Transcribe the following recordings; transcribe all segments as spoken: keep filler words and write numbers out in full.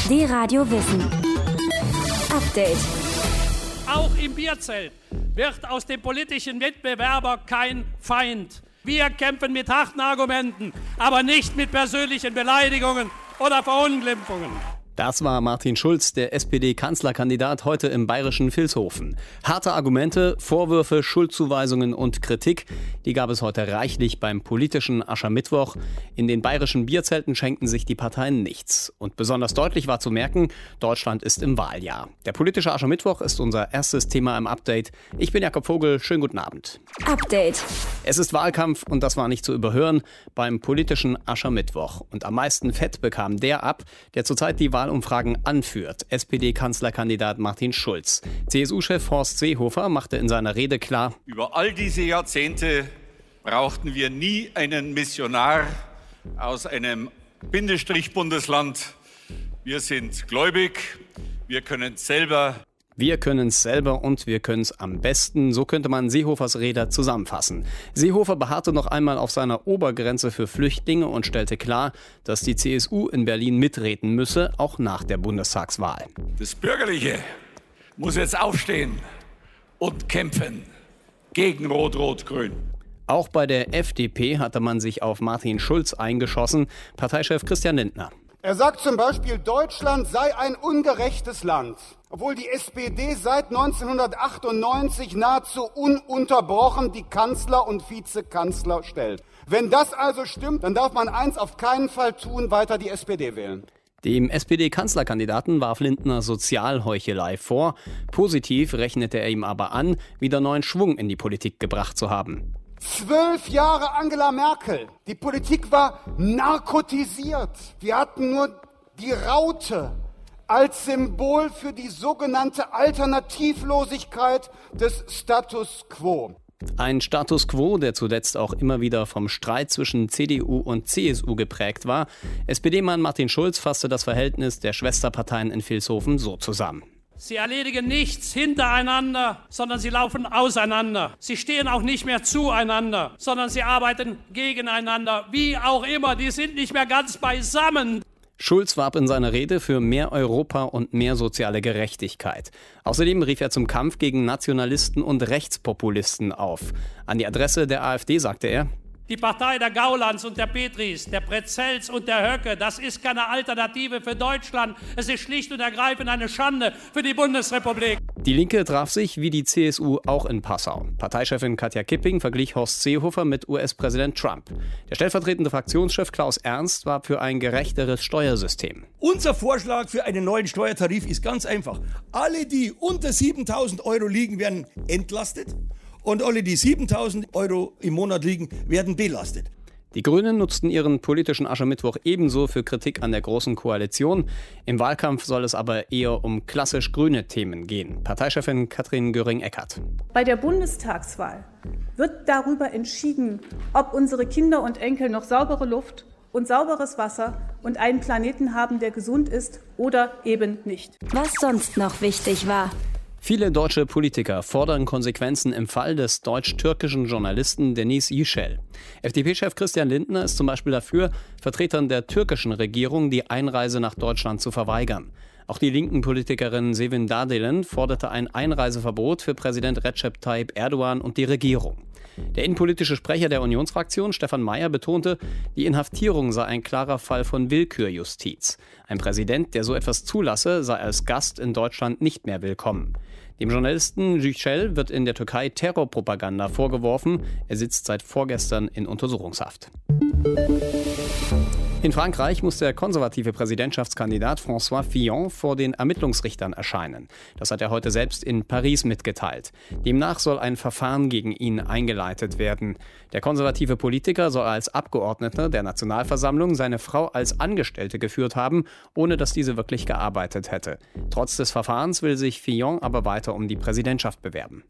D-Radio Wissen. Update. Auch im Bierzelt wird aus dem politischen Mitbewerber kein Feind. Wir kämpfen mit harten Argumenten, aber nicht mit persönlichen Beleidigungen oder Verunglimpfungen. Das war Martin Schulz, der S P D-Kanzlerkandidat, heute im bayerischen Vilshofen. Harte Argumente, Vorwürfe, Schuldzuweisungen und Kritik, die gab es heute reichlich beim politischen Aschermittwoch. In den bayerischen Bierzelten schenken sich die Parteien nichts. Und besonders deutlich war zu merken, Deutschland ist im Wahljahr. Der politische Aschermittwoch ist unser erstes Thema im Update. Ich bin Jakob Vogel, schönen guten Abend. Update. Es ist Wahlkampf und das war nicht zu überhören beim politischen Aschermittwoch. Und am meisten Fett bekam der ab, der zurzeit die Wahlumfragen anführt. S P D-Kanzlerkandidat Martin Schulz. C S U-Chef Horst Seehofer machte in seiner Rede klar: Über all diese Jahrzehnte brauchten wir nie einen Missionar aus einem Bindestrich-Bundesland. Wir sind gläubig, wir können selber. Wir können es selber und wir können es am besten. So könnte man Seehofers Rede zusammenfassen. Seehofer beharrte noch einmal auf seiner Obergrenze für Flüchtlinge und stellte klar, dass die C S U in Berlin mitreden müsse, auch nach der Bundestagswahl. Das Bürgerliche muss jetzt aufstehen und kämpfen gegen Rot-Rot-Grün. Auch bei der F D P hatte man sich auf Martin Schulz eingeschossen. Parteichef Christian Lindner. Er sagt zum Beispiel, Deutschland sei ein ungerechtes Land, obwohl die S P D seit neunzehnhundertachtundneunzig nahezu ununterbrochen die Kanzler und Vizekanzler stellt. Wenn das also stimmt, dann darf man eins auf keinen Fall tun, weiter die S P D wählen. Dem S P D-Kanzlerkandidaten warf Lindner Sozialheuchelei vor. Positiv rechnete er ihm aber an, wieder neuen Schwung in die Politik gebracht zu haben. Zwölf Jahre Angela Merkel. Die Politik war narkotisiert. Wir hatten nur die Raute als Symbol für die sogenannte Alternativlosigkeit des Status quo. Ein Status quo, der zuletzt auch immer wieder vom Streit zwischen C D U und C S U geprägt war. S P D-Mann Martin Schulz fasste das Verhältnis der Schwesterparteien in Vilshofen so zusammen. Sie erledigen nichts hintereinander, sondern sie laufen auseinander. Sie stehen auch nicht mehr zueinander, sondern sie arbeiten gegeneinander. Wie auch immer, die sind nicht mehr ganz beisammen. Schulz warb in seiner Rede für mehr Europa und mehr soziale Gerechtigkeit. Außerdem rief er zum Kampf gegen Nationalisten und Rechtspopulisten auf. An die Adresse der AfD sagte er: Die Partei der Gaulands und der Petris, der Prezels und der Höcke, das ist keine Alternative für Deutschland. Es ist schlicht und ergreifend eine Schande für die Bundesrepublik. Die Linke traf sich wie die C S U auch in Passau. Parteichefin Katja Kipping verglich Horst Seehofer mit U S-Präsident Trump. Der stellvertretende Fraktionschef Klaus Ernst war für ein gerechteres Steuersystem. Unser Vorschlag für einen neuen Steuertarif ist ganz einfach. Alle, die unter siebentausend Euro liegen, werden entlastet. Und alle, die siebentausend Euro im Monat liegen, werden belastet. Die Grünen nutzten ihren politischen Aschermittwoch ebenso für Kritik an der Großen Koalition. Im Wahlkampf soll es aber eher um klassisch grüne Themen gehen. Parteichefin Katrin Göring-Eckardt. Bei der Bundestagswahl wird darüber entschieden, ob unsere Kinder und Enkel noch saubere Luft und sauberes Wasser und einen Planeten haben, der gesund ist, oder eben nicht. Was sonst noch wichtig war. Viele deutsche Politiker fordern Konsequenzen im Fall des deutsch-türkischen Journalisten Deniz Yücel. F D P-Chef Christian Lindner ist zum Beispiel dafür, Vertretern der türkischen Regierung die Einreise nach Deutschland zu verweigern. Auch die linken Politikerin Sevin Dardelen forderte ein Einreiseverbot für Präsident Recep Tayyip Erdogan und die Regierung. Der innenpolitische Sprecher der Unionsfraktion, Stefan Mayer, betonte, die Inhaftierung sei ein klarer Fall von Willkürjustiz. Ein Präsident, der so etwas zulasse, sei als Gast in Deutschland nicht mehr willkommen. Dem Journalisten Yücel wird in der Türkei Terrorpropaganda vorgeworfen. Er sitzt seit vorgestern in Untersuchungshaft. In Frankreich muss der konservative Präsidentschaftskandidat François Fillon vor den Ermittlungsrichtern erscheinen. Das hat er heute selbst in Paris mitgeteilt. Demnach soll ein Verfahren gegen ihn eingeleitet werden. Der konservative Politiker soll als Abgeordneter der Nationalversammlung seine Frau als Angestellte geführt haben, ohne dass diese wirklich gearbeitet hätte. Trotz des Verfahrens will sich Fillon aber weiter um die Präsidentschaft bewerben.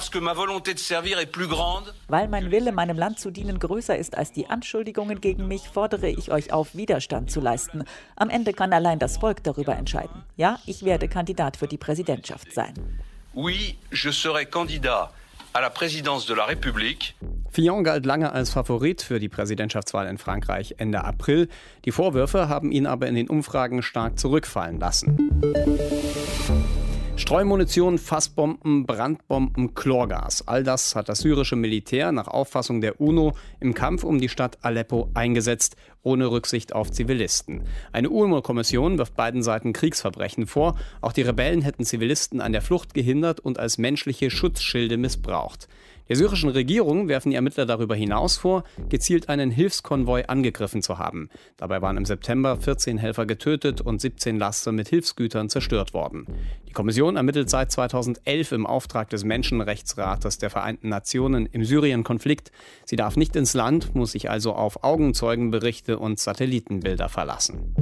Weil mein Wille, meinem Land zu dienen, größer ist als die Anschuldigungen gegen mich, fordere ich euch auf, Widerstand zu leisten. Am Ende kann allein das Volk darüber entscheiden. Ja, ich werde Kandidat für die Präsidentschaft sein. Oui, je serai candidat à la présidence de la République. Fillon galt lange als Favorit für die Präsidentschaftswahl in Frankreich Ende April. Die Vorwürfe haben ihn aber in den Umfragen stark zurückfallen lassen. Streumunition, Fassbomben, Brandbomben, Chlorgas. All das hat das syrische Militär nach Auffassung der UNO im Kampf um die Stadt Aleppo eingesetzt, ohne Rücksicht auf Zivilisten. Eine U N O-Kommission wirft beiden Seiten Kriegsverbrechen vor. Auch die Rebellen hätten Zivilisten an der Flucht gehindert und als menschliche Schutzschilde missbraucht. Der syrischen Regierung werfen die Ermittler darüber hinaus vor, gezielt einen Hilfskonvoi angegriffen zu haben. Dabei waren im September vierzehn Helfer getötet und siebzehn Laster mit Hilfsgütern zerstört worden. Die Kommission ermittelt seit zweitausendelf im Auftrag des Menschenrechtsrates der Vereinten Nationen im Syrien-Konflikt. Sie darf nicht ins Land, muss sich also auf Augenzeugenberichte und Satellitenbilder verlassen.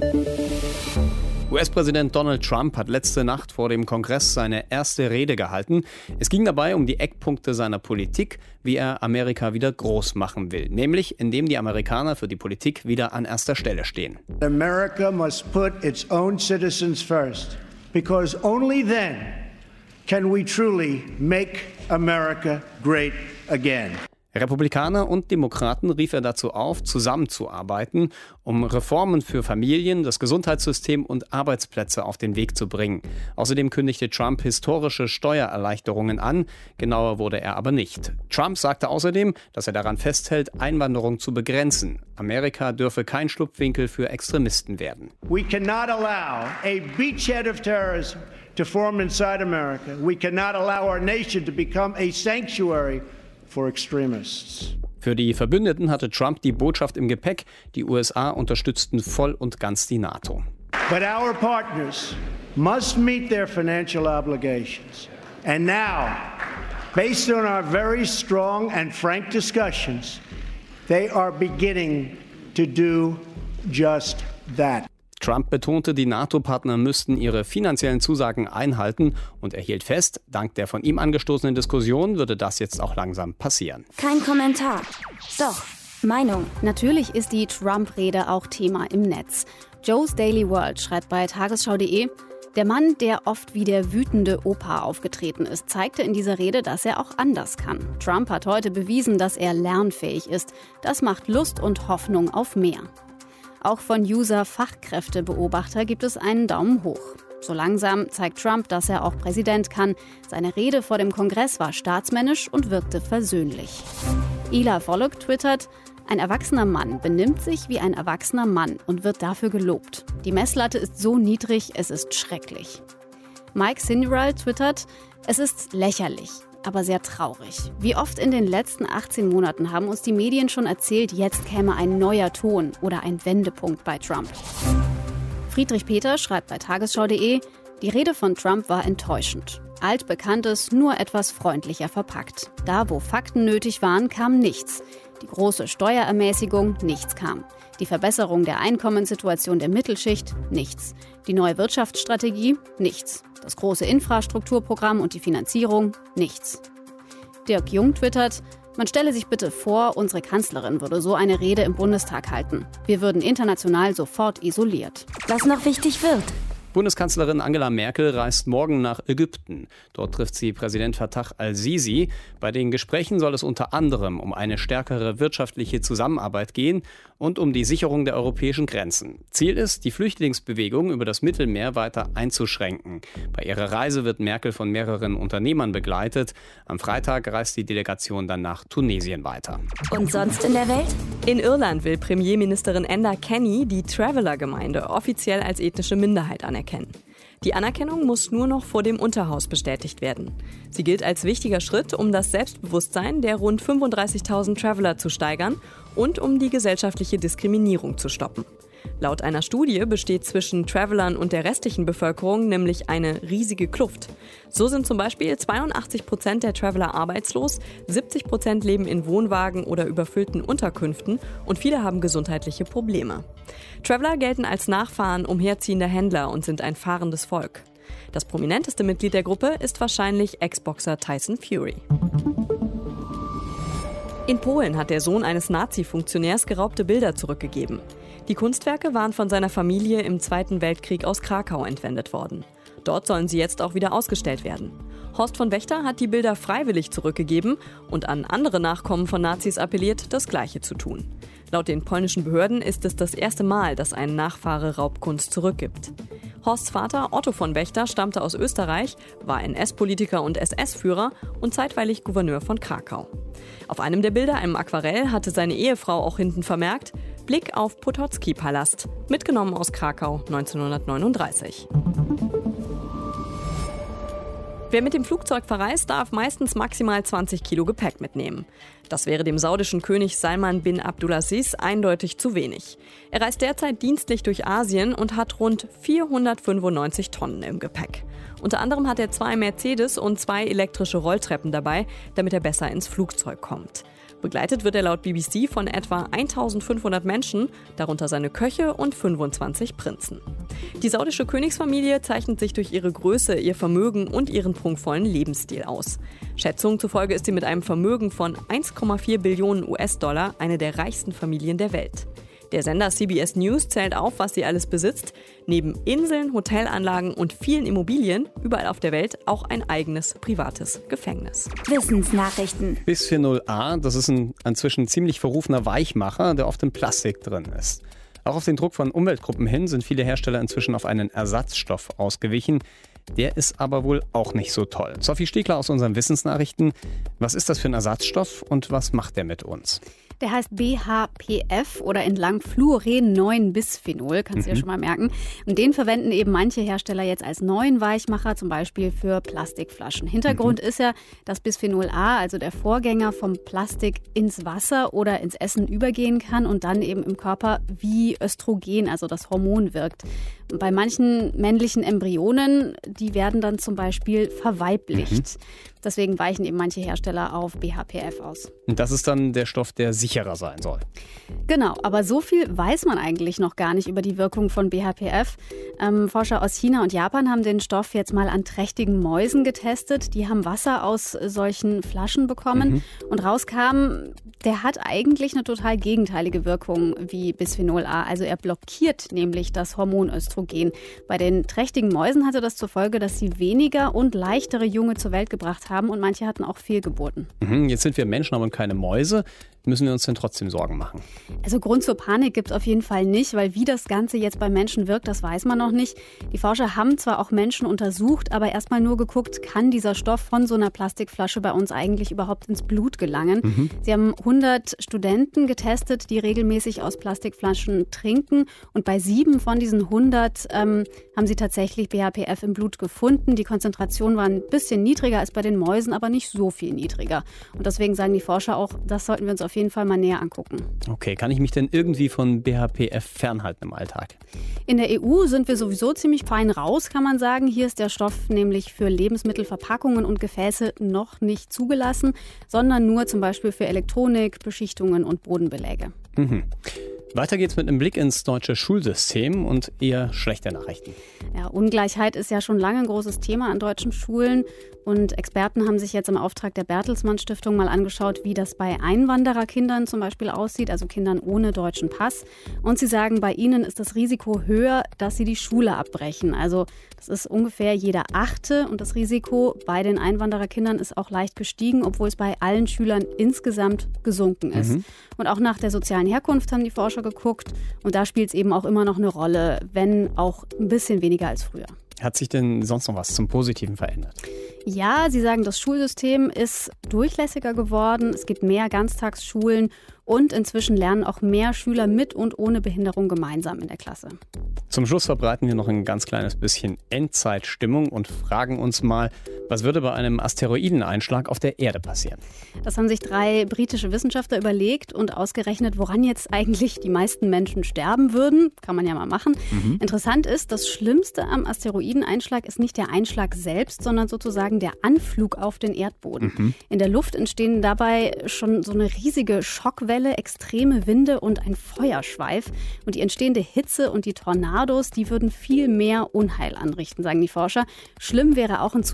U S-Präsident Donald Trump hat letzte Nacht vor dem Kongress seine erste Rede gehalten. Es ging dabei um die Eckpunkte seiner Politik, wie er Amerika wieder groß machen will. Nämlich, indem die Amerikaner für die Politik wieder an erster Stelle stehen. America must put its own citizens first, because only then can we truly make America great again. Republikaner und Demokraten rief er dazu auf, zusammenzuarbeiten, um Reformen für Familien, das Gesundheitssystem und Arbeitsplätze auf den Weg zu bringen. Außerdem kündigte Trump historische Steuererleichterungen an, genauer wurde er aber nicht. Trump sagte außerdem, dass er daran festhält, Einwanderung zu begrenzen. Amerika dürfe kein Schlupfwinkel für Extremisten werden. We cannot allow a beachhead of terrorism to form inside America. We cannot allow our nation to become a sanctuary for extremists. Für die Verbündeten hatte Trump die Botschaft im Gepäck, die U S A unterstützten voll und ganz die NATO. But our partners must meet their financial obligations. And now, based on our very strong and frank discussions, they are beginning to do just that. Trump betonte, die NATO-Partner müssten ihre finanziellen Zusagen einhalten und er hielt fest, dank der von ihm angestoßenen Diskussion würde das jetzt auch langsam passieren. Kein Kommentar. Doch, Meinung. Natürlich ist die Trump-Rede auch Thema im Netz. Joe's Daily World schreibt bei tagesschau punkt de, der Mann, der oft wie der wütende Opa aufgetreten ist, zeigte in dieser Rede, dass er auch anders kann. Trump hat heute bewiesen, dass er lernfähig ist. Das macht Lust und Hoffnung auf mehr. Auch von User-Fachkräftebeobachter gibt es einen Daumen hoch. So langsam zeigt Trump, dass er auch Präsident kann. Seine Rede vor dem Kongress war staatsmännisch und wirkte versöhnlich. Ila Volok twittert, ein erwachsener Mann benimmt sich wie ein erwachsener Mann und wird dafür gelobt. Die Messlatte ist so niedrig, es ist schrecklich. Mike Sinderal twittert, es ist lächerlich, aber sehr traurig. Wie oft in den letzten achtzehn Monaten haben uns die Medien schon erzählt, jetzt käme ein neuer Ton oder ein Wendepunkt bei Trump. Friedrich Peter schreibt bei tagesschau punkt de, die Rede von Trump war enttäuschend. Altbekanntes, nur etwas freundlicher verpackt. Da, wo Fakten nötig waren, kam nichts. Die große Steuerermäßigung, nichts kam. Die Verbesserung der Einkommenssituation der Mittelschicht, nichts. Die neue Wirtschaftsstrategie, nichts. Das große Infrastrukturprogramm und die Finanzierung, nichts. Dirk Jung twittert, man stelle sich bitte vor, unsere Kanzlerin würde so eine Rede im Bundestag halten. Wir würden international sofort isoliert. Was noch wichtig wird. Bundeskanzlerin Angela Merkel reist morgen nach Ägypten. Dort trifft sie Präsident Fattah al-Sisi. Bei den Gesprächen soll es unter anderem um eine stärkere wirtschaftliche Zusammenarbeit gehen und um die Sicherung der europäischen Grenzen. Ziel ist, die Flüchtlingsbewegung über das Mittelmeer weiter einzuschränken. Bei ihrer Reise wird Merkel von mehreren Unternehmern begleitet. Am Freitag reist die Delegation dann nach Tunesien weiter. Und sonst in der Welt? In Irland will Premierministerin Enda Kenny die Traveller-Gemeinde offiziell als ethnische Minderheit anerkennen. Die Anerkennung muss nur noch vor dem Unterhaus bestätigt werden. Sie gilt als wichtiger Schritt, um das Selbstbewusstsein der rund fünfunddreißigtausend Traveller zu steigern und um die gesellschaftliche Diskriminierung zu stoppen. Laut einer Studie besteht zwischen Travellern und der restlichen Bevölkerung nämlich eine riesige Kluft. So sind zum Beispiel zweiundachtzig Prozent der Traveller arbeitslos, siebzig Prozent leben in Wohnwagen oder überfüllten Unterkünften und viele haben gesundheitliche Probleme. Traveller gelten als Nachfahren umherziehender Händler und sind ein fahrendes Volk. Das prominenteste Mitglied der Gruppe ist wahrscheinlich Ex-Boxer Tyson Fury. In Polen hat der Sohn eines Nazi-Funktionärs geraubte Bilder zurückgegeben. Die Kunstwerke waren von seiner Familie im Zweiten Weltkrieg aus Krakau entwendet worden. Dort sollen sie jetzt auch wieder ausgestellt werden. Horst von Wächter hat die Bilder freiwillig zurückgegeben und an andere Nachkommen von Nazis appelliert, das Gleiche zu tun. Laut den polnischen Behörden ist es das erste Mal, dass ein Nachfahre Raubkunst zurückgibt. Horsts Vater Otto von Wächter stammte aus Österreich, war N S-Politiker und S S-Führer und zeitweilig Gouverneur von Krakau. Auf einem der Bilder, einem Aquarell, hatte seine Ehefrau auch hinten vermerkt: Blick auf Potocki-Palast, mitgenommen aus Krakau neunzehnhundertneununddreißig. Wer mit dem Flugzeug verreist, darf meistens maximal zwanzig Kilo Gepäck mitnehmen. Das wäre dem saudischen König Salman bin Abdulaziz eindeutig zu wenig. Er reist derzeit dienstlich durch Asien und hat rund vierhundertfünfundneunzig Tonnen im Gepäck. Unter anderem hat er zwei Mercedes und zwei elektrische Rolltreppen dabei, damit er besser ins Flugzeug kommt. Begleitet wird er laut B B C von etwa eintausendfünfhundert Menschen, darunter seine Köche und fünfundzwanzig Prinzen. Die saudische Königsfamilie zeichnet sich durch ihre Größe, ihr Vermögen und ihren prunkvollen Lebensstil aus. Schätzungen zufolge ist sie mit einem Vermögen von eins Komma vier Billionen U S-Dollar eine der reichsten Familien der Welt. Der Sender C B S News zählt auf, was sie alles besitzt. Neben Inseln, Hotelanlagen und vielen Immobilien, überall auf der Welt auch ein eigenes privates Gefängnis. Wissensnachrichten. Bisphenol A, das ist ein inzwischen ziemlich verrufener Weichmacher, der oft in Plastik drin ist. Auch auf den Druck von Umweltgruppen hin sind viele Hersteller inzwischen auf einen Ersatzstoff ausgewichen. Der ist aber wohl auch nicht so toll. Sophie Stiegler aus unseren Wissensnachrichten. Was ist das für ein Ersatzstoff und was macht der mit uns? Der heißt B H P F oder entlang Fluoren neun Bisphenol, kannst du mhm. ja schon mal merken. Und den verwenden eben manche Hersteller jetzt als neuen Weichmacher, zum Beispiel für Plastikflaschen. Hintergrund mhm. ist ja, dass Bisphenol A, also der Vorgänger vom Plastik, ins Wasser oder ins Essen übergehen kann und dann eben im Körper wie Östrogen, also das Hormon, wirkt. Bei manchen männlichen Embryonen, die werden dann zum Beispiel verweiblicht. Mhm. Deswegen weichen eben manche Hersteller auf B H P F aus. Und das ist dann der Stoff, der sicherer sein soll. Genau, aber so viel weiß man eigentlich noch gar nicht über die Wirkung von B H P F. Ähm, Forscher aus China und Japan haben den Stoff jetzt mal an trächtigen Mäusen getestet. Die haben Wasser aus solchen Flaschen bekommen mhm. und rauskam, der hat eigentlich eine total gegenteilige Wirkung wie Bisphenol A. Also er blockiert nämlich das Hormon Östrogen. Bei den trächtigen Mäusen hatte das zur Folge, dass sie weniger und leichtere Junge zur Welt gebracht haben und manche hatten auch Fehlgeburten. Mhm, jetzt sind wir Menschen, aber keine Mäuse. Müssen wir uns denn trotzdem Sorgen machen? Also Grund zur Panik gibt es auf jeden Fall nicht, weil wie das Ganze jetzt bei Menschen wirkt, das weiß man noch nicht. Die Forscher haben zwar auch Menschen untersucht, aber erstmal nur geguckt, kann dieser Stoff von so einer Plastikflasche bei uns eigentlich überhaupt ins Blut gelangen. Mhm. Sie haben hundert Studenten getestet, die regelmäßig aus Plastikflaschen trinken und bei sieben von diesen hundert ähm, haben sie tatsächlich B H P F im Blut gefunden. Die Konzentration war ein bisschen niedriger als bei den Mäusen, aber nicht so viel niedriger. Und deswegen sagen die Forscher auch, das sollten wir uns auf jeden Fall mal näher angucken. Okay, kann ich mich denn irgendwie von B H P F fernhalten im Alltag? In der E U sind wir sowieso ziemlich fein raus, kann man sagen. Hier ist der Stoff nämlich für Lebensmittelverpackungen und Gefäße noch nicht zugelassen, sondern nur zum Beispiel für Elektronik, Beschichtungen und Bodenbeläge. Mhm. Weiter geht's mit einem Blick ins deutsche Schulsystem und eher schlechte Nachrichten. Ja, Ungleichheit ist ja schon lange ein großes Thema an deutschen Schulen. Und Experten haben sich jetzt im Auftrag der Bertelsmann Stiftung mal angeschaut, wie das bei Einwandererkindern zum Beispiel aussieht, also Kindern ohne deutschen Pass. Und sie sagen, bei ihnen ist das Risiko höher, dass sie die Schule abbrechen. Also das ist ungefähr jeder Achte. Und das Risiko bei den Einwandererkindern ist auch leicht gestiegen, obwohl es bei allen Schülern insgesamt gesunken ist. Mhm. Und auch nach der sozialen Herkunft haben die Forscher geguckt. Und da spielt es eben auch immer noch eine Rolle, wenn auch ein bisschen weniger als früher. Hat sich denn sonst noch was zum Positiven verändert? Ja, sie sagen, das Schulsystem ist durchlässiger geworden. Es gibt mehr Ganztagsschulen und inzwischen lernen auch mehr Schüler mit und ohne Behinderung gemeinsam in der Klasse. Zum Schluss verbreiten wir noch ein ganz kleines bisschen Endzeitstimmung und fragen uns mal, was würde bei einem Asteroideneinschlag auf der Erde passieren? Das haben sich drei britische Wissenschaftler überlegt und ausgerechnet, woran jetzt eigentlich die meisten Menschen sterben würden. Kann man ja mal machen. Mhm. Interessant ist, das Schlimmste am Asteroideneinschlag ist nicht der Einschlag selbst, sondern sozusagen der Anflug auf den Erdboden. Mhm. In der Luft entstehen dabei schon so eine riesige Schockwelle, extreme Winde und ein Feuerschweif. Und die entstehende Hitze und die Tornados, die würden viel mehr Unheil anrichten, sagen die Forscher. Schlimm wäre auch ein Tsunami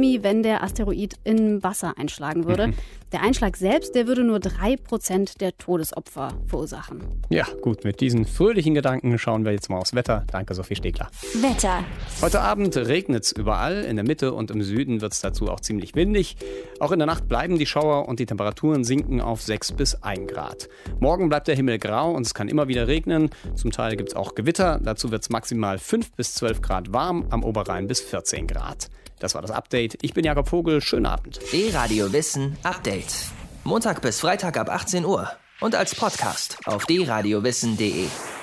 Tsunami, wenn der Asteroid in Wasser einschlagen würde. Mhm. Der Einschlag selbst, der würde nur drei Prozent der Todesopfer verursachen. Ja, gut, mit diesen fröhlichen Gedanken schauen wir jetzt mal aufs Wetter. Danke, Sophie Stegler. Wetter. Heute Abend regnet es überall. In der Mitte und im Süden wird es dazu auch ziemlich windig. Auch in der Nacht bleiben die Schauer und die Temperaturen sinken auf sechs bis ein Grad. Morgen bleibt der Himmel grau und es kann immer wieder regnen. Zum Teil gibt es auch Gewitter. Dazu wird es maximal fünf bis zwölf Grad warm, am Oberrhein bis vierzehn Grad. Das war das Update. Ich bin Jakob Vogel. Schönen Abend. D-Radio Wissen Update. Montag bis Freitag ab achtzehn Uhr und als Podcast auf d radio wissen punkt de.